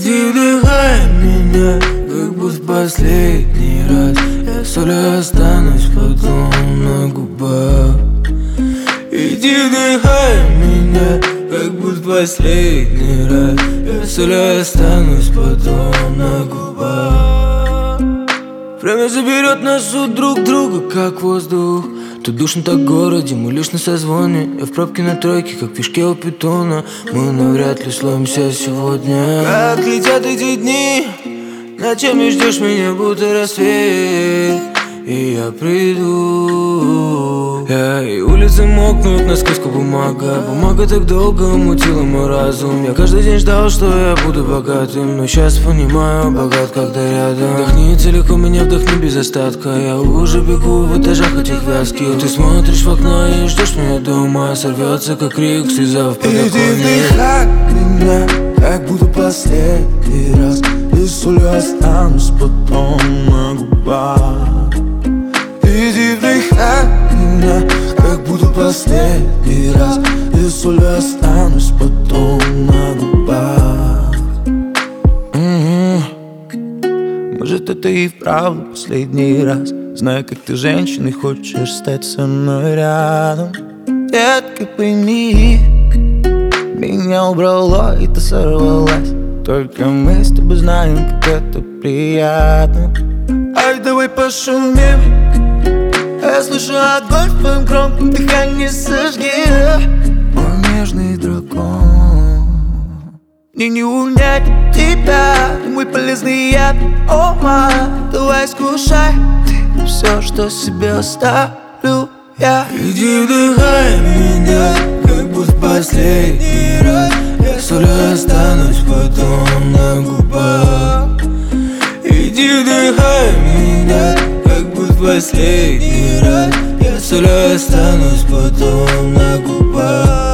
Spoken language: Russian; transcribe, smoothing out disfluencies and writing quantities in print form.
Иди вдыхай меня, как будто в последний раз. Я солью останусь потом на губах. Иди вдыхай меня, как будто в последний раз. Я солью останусь потом на губах. Время заберет нас у друг друга, как воздух. Тут душно так в городе, мы лишь на созвоне. Я в пробке на тройке, как в пешке у питона. Мы навряд ли словимся сегодня. Как летят эти дни, ночами ждешь меня, будто рассвет. И я приду. И улицы мокнут, на сказку бумага. Бумага так долго мутила мой разум. Я каждый день ждал, что я буду богатым, но сейчас понимаю, богат, когда рядом. Вдохни целиком меня, вдохни без остатка. Я уже бегу в этажах этих вязких. Ты смотришь в окно и ждешь меня дома. Сорвется, как крик, слеза в подоконник. Иди вдыхай меня, как будто последний раз. И солью останусь потом на губах. Иди вдыхай меня, как будто последний раз. И солью останусь потом на губах. Может, это и вправду последний раз. Знаю, как ты женщина и хочешь стать со мной рядом. Детка, пойми, меня убрало и ты сорвалась. Только мы с тобой знаем, как это приятно. Ай, давай пошумим. Я слышу огонь в твоем громком дыхании, сожги. Мой нежный дракон. Мне не унять тебя, ты мой полезный яд. О, май, давай скушай ты все, что себе оставлю я. Иди вдыхай меня, как будто последний раз. Я солью останусь потом на губах. Иди вдыхай меня, как будто последний раз. Я солью останусь потом на губах.